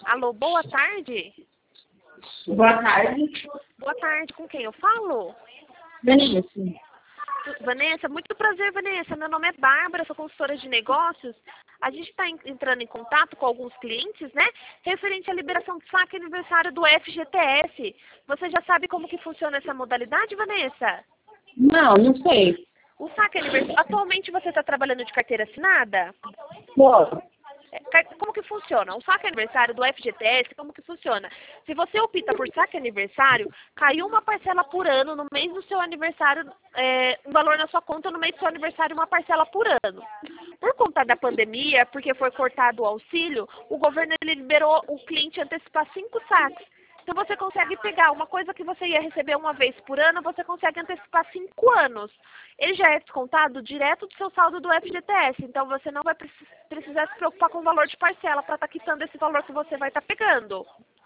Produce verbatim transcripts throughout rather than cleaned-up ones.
Alô, boa tarde. Boa tarde. Boa tarde, com quem eu falo? Vanessa. Vanessa, muito prazer, Vanessa. Meu nome é Bárbara, sou consultora de negócios. A gente está entrando em contato com alguns clientes, né? Referente à liberação de saque aniversário do F G T S. Você já sabe como que funciona essa modalidade, Vanessa? Não, não sei. O saque aniversário... Atualmente você está trabalhando de carteira assinada? Pô, É, como que funciona? O saque aniversário do F G T S, como que funciona? Se você opta por saque aniversário, caiu uma parcela por ano no mês do seu aniversário, é, um valor na sua conta no mês do seu aniversário, uma parcela por ano. Por conta da pandemia, porque foi cortado o auxílio, o governo ele liberou o cliente antecipar cinco saques. Então você consegue pegar uma coisa que você ia receber uma vez por ano, você consegue antecipar cinco anos. Ele já é descontado direto do seu saldo do F G T S, então você não vai precisar se preocupar com o valor de parcela para estar quitando esse valor que você vai estar pegando.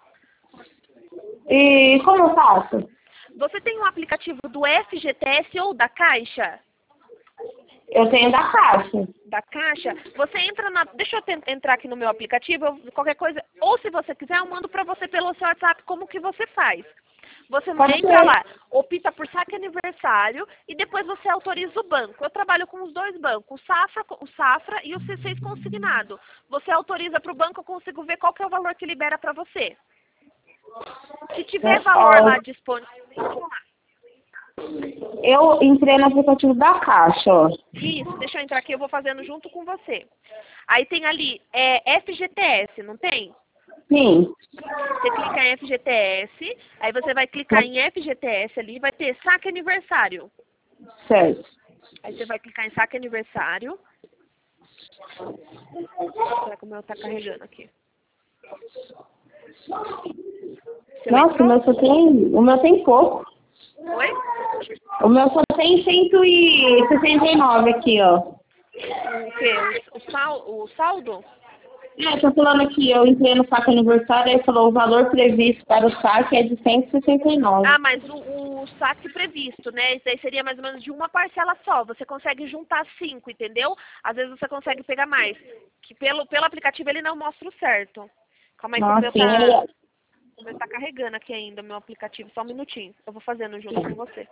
e como eu faço? Você tem um aplicativo do F G T S ou da Caixa? Eu tenho da Caixa. Da Caixa, você entra na... Deixa eu te- entrar aqui no meu aplicativo, eu- qualquer coisa, ou se você quiser, eu mando para você pelo seu WhatsApp como que você faz. Você Pode entra ser. lá, opta por saque aniversário e depois você autoriza o banco. Eu trabalho com os dois bancos, o Safra, o Safra e o C seis consignado. Você autoriza para o banco, eu consigo ver qual que é o valor que libera para você. Se tiver valor lá disponível... Eu entrei no aplicativo da Caixa, ó. Isso, deixa eu entrar aqui, eu vou fazendo junto com você. Aí tem ali, é F G T S, não tem? Sim. Você clica em F G T S, aí você vai clicar em F G T S ali, vai ter saque aniversário. Certo. Aí você vai clicar em saque aniversário. Será que o meu tá carregando aqui? Você Nossa, o entrou? meu só tem. O meu tem pouco. Oi? O meu só tem cento e sessenta e nove aqui, ó. O quê? O, o, sal, o saldo? É, tô falando aqui, eu entrei no saque aniversário e falou o valor previsto para o saque é de cento e sessenta e nove. Ah, mas o, o saque previsto, né? Isso aí seria mais ou menos de uma parcela só. Você consegue juntar cinco, entendeu? Às vezes você consegue pegar mais. Que pelo, pelo aplicativo ele não mostra o certo. Calma aí que o Nossa, meu sim, tá, ele... o meu tá carregando aqui ainda, o meu aplicativo. Só um minutinho. Eu vou fazendo junto com você.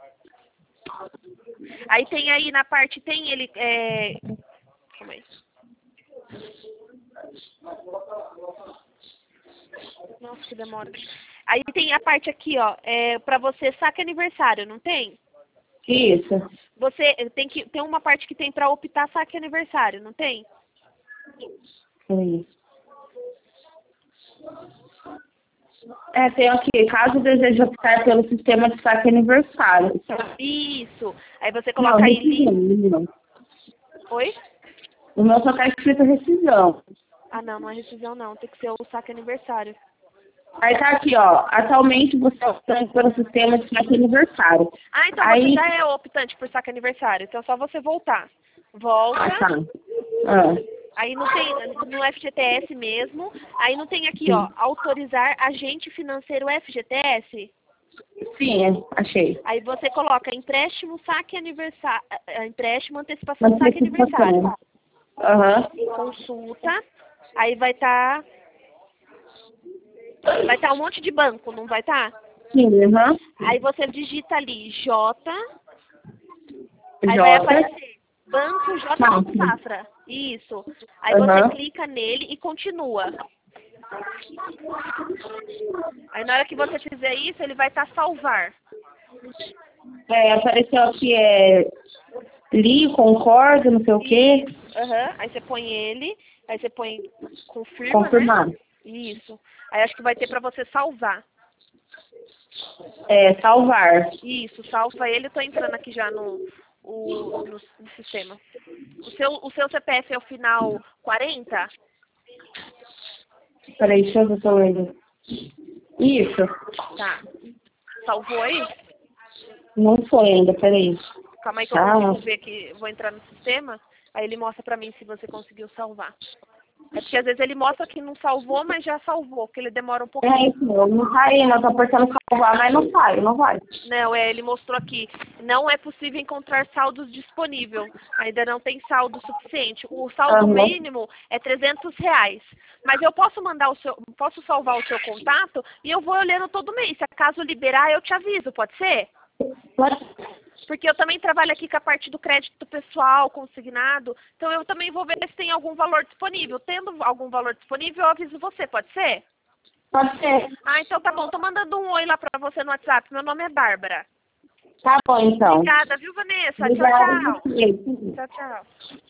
Aí tem aí na parte, tem ele... É... Calma aí. Nossa, que demora. Aí tem a parte aqui, ó, é, pra você saque aniversário, não tem? Isso. Você tem que tem uma parte que tem pra optar saque aniversário, não tem? Peraí. É, tem aqui, caso deseje optar pelo sistema de saque aniversário. Isso. Aí você Não, coloca aí... rescisão. Li... Não. Oi? O meu só tá escrito rescisão. Ah, não, não é rescisão não. Tem que ser o saque aniversário. Aí tá aqui, ó. Atualmente você opta pelo sistema de saque aniversário. Ah, então você Aí... já é optante por saque aniversário. Então é só você voltar. Volta. Ah, tá. Ah, Aí não tem, no F G T S mesmo, aí não tem aqui, ó, autorizar agente financeiro F G T S. sim, é, achei. Aí você coloca empréstimo, saque aniversário, empréstimo, antecipação, saque aniversário. Antecipação. Aham. Consulta, aí vai estar, vai estar um monte de banco, não vai estar? Sim, aham. Aí você digita ali J, aí vai J. aparecer Banco J como Safra. Isso. Aí Uhum. você clica nele e continua. Aí na hora que você fizer isso, ele vai estar salvar. É, apareceu aqui, é... Li, concordo, não sei o quê. Aham. Aí você põe ele, aí você põe confirma, Confirmar. né? Isso. Aí acho que vai ter pra você salvar. É, salvar. Isso, salva ele. Eu tô entrando aqui já no, o, no, no sistema. O seu, o seu C P F é o final quarenta? Peraí, deixa eu ver se eu lembro. Isso. Tá. Salvou aí? Não foi ainda, peraí. Calma aí que eu Ah. consigo ver aqui. Vou entrar no sistema. Aí ele mostra pra mim se você conseguiu salvar. É porque às vezes ele mostra que não salvou, mas já salvou, porque ele demora um pouquinho. É isso, não tá indo, eu tô apertando salvar, mas não sai, não vai. Não, é, ele mostrou aqui, não é possível encontrar saldos disponível, ainda não tem saldo suficiente. O saldo Uhum. mínimo é trezentos reais, mas eu posso mandar o seu, posso salvar o seu contato e eu vou olhando todo mês, se acaso liberar eu te aviso, pode ser? Porque eu também trabalho aqui com a parte do crédito pessoal, consignado, então eu também vou ver se tem algum valor disponível. Tendo algum valor disponível, eu aviso você, pode ser? Pode ser. Ah, então tá bom, tô mandando um oi lá pra você no WhatsApp, meu nome é Bárbara. Tá bom, então. Obrigada, viu, Vanessa? Obrigada. Tchau, tchau. Tchau, tchau.